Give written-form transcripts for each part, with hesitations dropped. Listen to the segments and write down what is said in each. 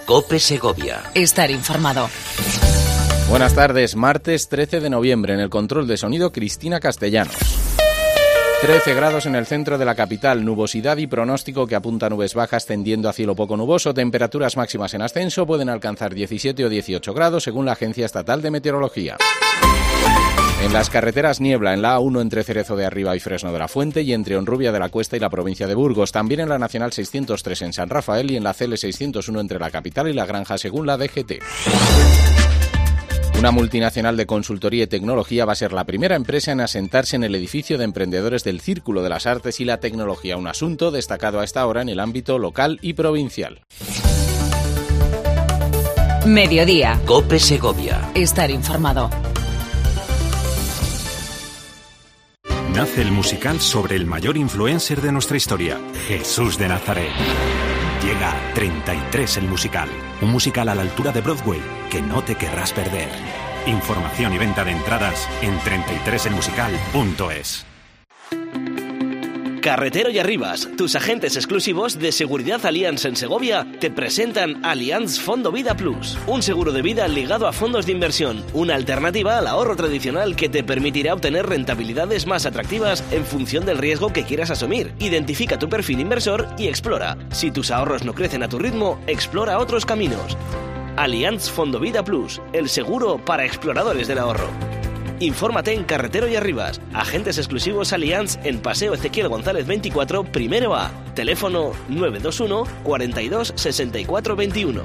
COPE Segovia. Estar informado. Buenas tardes, martes 13 de noviembre, en el control de sonido Cristina Castellanos. 13 grados en el centro de la capital, nubosidad y pronóstico que apunta a nubes bajas tendiendo a cielo poco nuboso, temperaturas máximas en ascenso, pueden alcanzar 17 o 18 grados según la Agencia Estatal de Meteorología. En las carreteras niebla, en la A1 entre Cerezo de Arriba y Fresno de la Fuente y entre Honrubia de la Cuesta y la provincia de Burgos, también en la Nacional 603 en San Rafael y en la CL 601 entre la capital y la Granja según la DGT. Una multinacional de consultoría y tecnología va a ser la primera empresa en asentarse en el edificio de emprendedores del Círculo de las Artes y la Tecnología, un asunto destacado a esta hora en el ámbito local y provincial. Mediodía. COPE Segovia. Estar informado. Nace el musical sobre el mayor influencer de nuestra historia, Jesús de Nazaret. Llega 33 el musical, un musical a la altura de Broadway que no te querrás perder. Información y venta de entradas en 33elmusical.es. Carretero y Arribas, tus agentes exclusivos de Seguridad Allianz en Segovia, te presentan Allianz Fondo Vida Plus, un seguro de vida ligado a fondos de inversión, una alternativa al ahorro tradicional que te permitirá obtener rentabilidades más atractivas en función del riesgo que quieras asumir. Identifica tu perfil inversor y explora. Si tus ahorros no crecen a tu ritmo, explora otros caminos. Allianz Fondo Vida Plus, el seguro para exploradores del ahorro. Infórmate en Carretero y Arribas. Agentes exclusivos Allianz en Paseo Ezequiel González 24, primero A. Teléfono 921 42 64 21.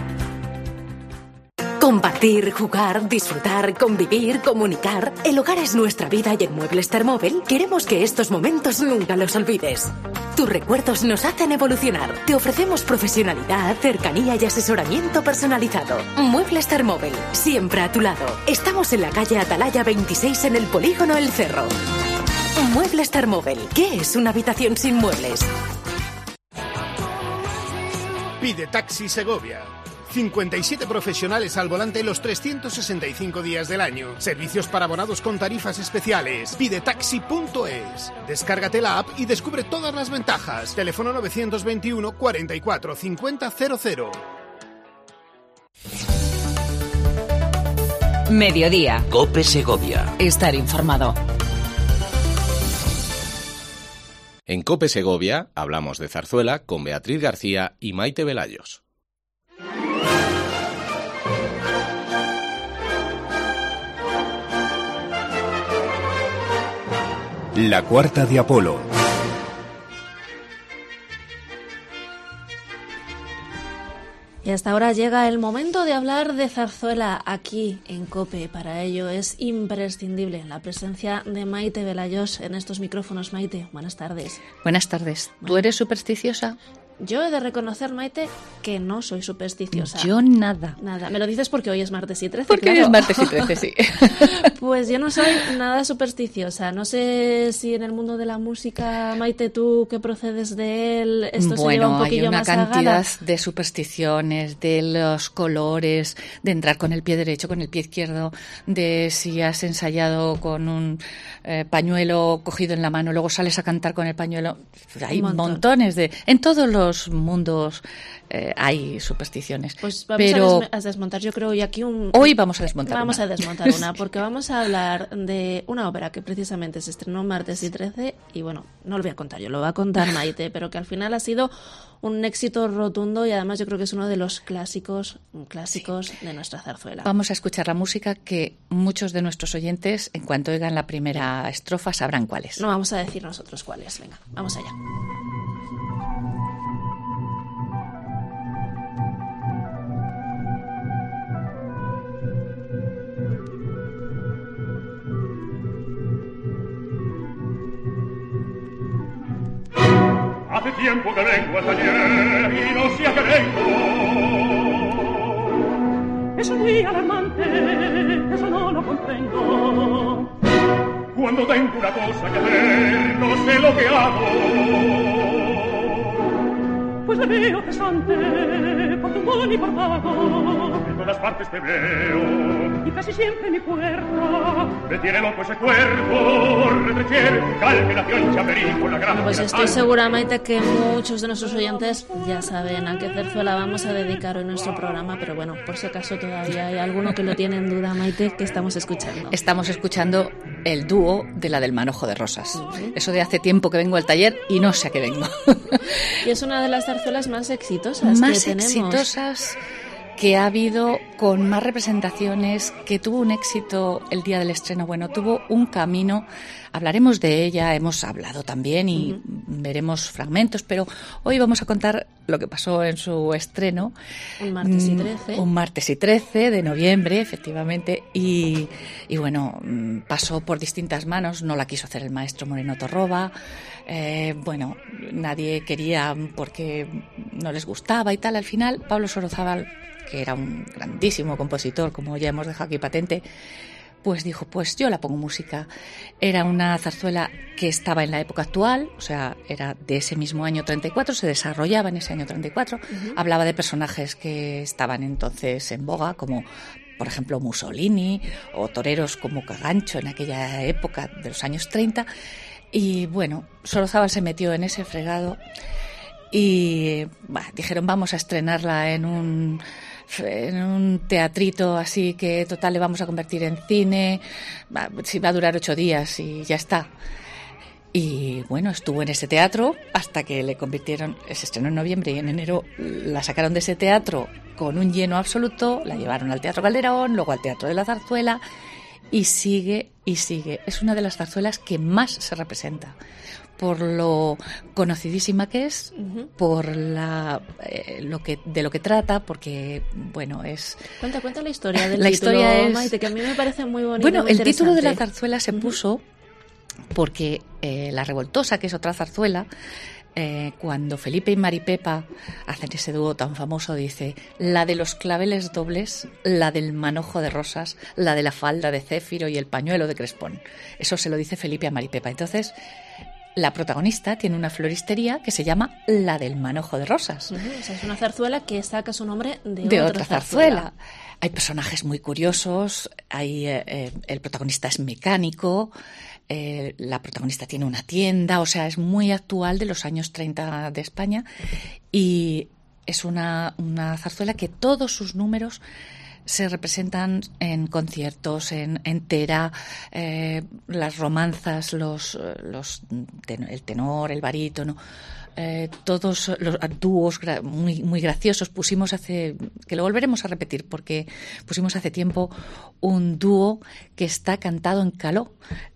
Compartir, jugar, disfrutar, convivir, comunicar. El hogar es nuestra vida y en Muebles Termóvil queremos que estos momentos nunca los olvides. Tus recuerdos nos hacen evolucionar. Te ofrecemos profesionalidad, cercanía y asesoramiento personalizado. Muebles Termóvil, siempre a tu lado. Estamos en la calle Atalaya 26 en el Polígono El Cerro. Muebles Termóvil, ¿qué es una habitación sin muebles? Pide Taxi Segovia. 57 profesionales al volante los 365 días del año. Servicios para abonados con tarifas especiales. Pidetaxi.es. Descárgate la app y descubre todas las ventajas. Teléfono 921 44 50 00. Mediodía. COPE Segovia. Estar informado. En COPE Segovia hablamos de zarzuela con Beatriz García y Maite Velayos. La cuarta de Apolo. Y hasta ahora llega el momento de hablar de zarzuela aquí en COPE. Para ello es imprescindible la presencia de Maite Velayos en estos micrófonos. Maite, buenas tardes. Buenas tardes. ¿Tú eres supersticiosa? Yo he de reconocer, Maite, que no soy supersticiosa. Yo nada. Nada. Me lo dices porque hoy es martes y 13, Porque claro. hoy es martes y 13, sí. Pues yo no soy nada supersticiosa. No sé si en el mundo de la música, Maite, tú que procedes de él, esto se lleva un poquillo más a gala. Hay una cantidad de supersticiones, de los colores, de entrar con el pie derecho, con el pie izquierdo, de si has ensayado con un pañuelo cogido en la mano, luego sales a cantar con el pañuelo. Hay montones de... En todos los mundos hay supersticiones. Pues vamos a desmontar, yo creo, y aquí Hoy vamos a desmontar Vamos una. a desmontar una, porque vamos a hablar de una ópera que precisamente se estrenó martes y 13, y bueno, no lo voy a contar yo, lo va a contar Maite, pero que al final ha sido un éxito rotundo y además yo creo que es uno de los clásicos de nuestra zarzuela. Vamos a escuchar la música que muchos de nuestros oyentes, en cuanto oigan la primera estrofa, sabrán cuál es. No vamos a decir nosotros cuál es. Venga, vamos allá. Hace tiempo que vengo a taller y no sé a qué vengo. Eso es muy alarmante, eso no lo comprendo. Cuando tengo una cosa que ver, no sé lo que hago. Pues le veo cesante, por tumbón y por vago. todas partes te veo. Y casi siempre mi puerta me tiene loco ese cuerpo. Retrecher, calculación, chaperín con la gran... Pues estoy segura, Maite, que muchos de nuestros oyentes ya saben a qué zarzuela vamos a dedicar hoy nuestro programa, pero bueno, por si acaso todavía hay alguno que lo tiene en duda, Maite, ¿qué estamos escuchando? Estamos escuchando el dúo de la del Manojo de Rosas. Eso de hace tiempo que vengo al taller y no sé a qué vengo. Y es una de las zarzuelas más exitosas que tenemos. Más exitosas que ha habido, con más representaciones, que tuvo un éxito el día del estreno. Bueno, tuvo un camino, hablaremos de ella, hemos hablado también y veremos fragmentos, pero hoy vamos a contar lo que pasó en su estreno. Un martes y 13. Un martes y 13 de noviembre, efectivamente, y bueno, pasó por distintas manos, no la quiso hacer el maestro Moreno Torroba, bueno, nadie quería porque no les gustaba y tal. Al final, Pablo Sorozábal, que era un grandísimo compositor, como ya hemos dejado aquí patente, pues dijo, pues yo la pongo música. Era una zarzuela que estaba en la época actual, o sea, era de ese mismo año 34, se desarrollaba en ese año 34, hablaba de personajes que estaban entonces en boga, como por ejemplo Mussolini, o toreros como Cagancho en aquella época de los años 30, y bueno, Sorozábal se metió en ese fregado y dijeron, vamos a estrenarla en un teatrito así que total le vamos a convertir en cine, si va a durar 8 días y ya está. Y bueno, estuvo en ese teatro hasta que le convirtieron, se estrenó en noviembre y en enero la sacaron de ese teatro con un lleno absoluto, la llevaron al Teatro Calderón, luego al Teatro de la Zarzuela y sigue y sigue. Es una de las zarzuelas que más se representa, por lo conocidísima que es, por de lo que trata, porque bueno, es... Cuenta la historia del la título, historia es... Maite, que a mí me parece muy bonito. Bueno, muy el título de la interesante. zarzuela se puso porque La Revoltosa, que es otra zarzuela, cuando Felipe y Maripepa hacen ese dúo tan famoso, dice: la de los claveles dobles, la del manojo de rosas, la de la falda de Céfiro y el pañuelo de Crespón. Eso se lo dice Felipe a Maripepa. Entonces, la protagonista tiene una floristería que se llama La del Manojo de Rosas. O sea, es una zarzuela que saca su nombre de otra zarzuela. Hay personajes muy curiosos, el protagonista es mecánico, la protagonista tiene una tienda, o sea, es muy actual de los años 30 de España, y es una zarzuela que todos sus números se representan en conciertos, en entera, las romanzas, el tenor, el barítono, todos los dúos muy graciosos. Pusimos que lo volveremos a repetir porque pusimos hace tiempo un dúo que está cantado en caló,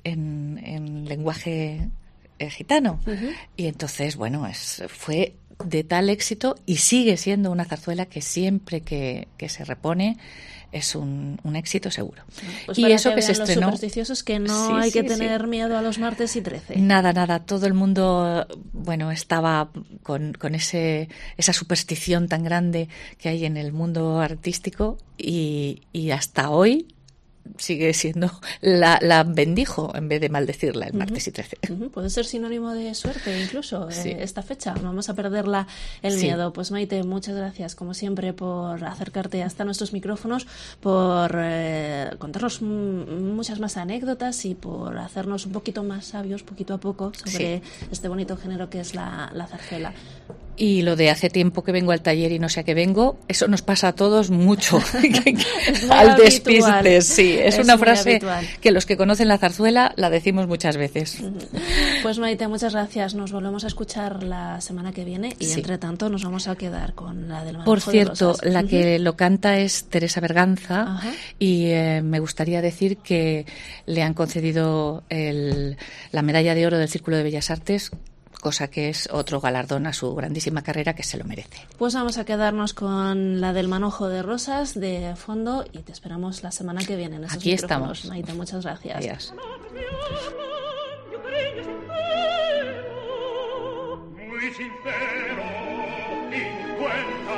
en lenguaje gitano. Y entonces, bueno, fue de tal éxito y sigue siendo una zarzuela que siempre que se repone es un éxito seguro. Pues y eso que se estrenó, los supersticiosos, que no hay que tener miedo a los martes y 13. Nada, todo el mundo, bueno, estaba con esa superstición tan grande que hay en el mundo artístico, y hasta hoy sigue siendo, la bendijo en vez de maldecirla el martes y 13. Puede ser sinónimo de suerte incluso, esta fecha. No vamos a perderla el miedo. Pues Maite, muchas gracias como siempre por acercarte hasta nuestros micrófonos, por contarnos muchas más anécdotas y por hacernos un poquito más sabios poquito a poco sobre este bonito género que es la zarzuela. Y lo de hace tiempo que vengo al taller y no sé a qué vengo, eso nos pasa a todos mucho. Al despiste, sí. Es una frase habitual, que los que conocen la zarzuela la decimos muchas veces. Pues Maite, muchas gracias. Nos volvemos a escuchar la semana que viene y entre tanto nos vamos a quedar con la del Manojo Por cierto, de Rosas. La que lo canta es Teresa Berganza. Y me gustaría decir que le han concedido la medalla de oro del Círculo de Bellas Artes, cosa que es otro galardón a su grandísima carrera, que se lo merece. Pues vamos a quedarnos con la del Manojo de Rosas de fondo y te esperamos la semana que viene en esos Aquí micrófonos. estamos. Maite, muchas gracias. Adiós. Muy sincero, y cuenta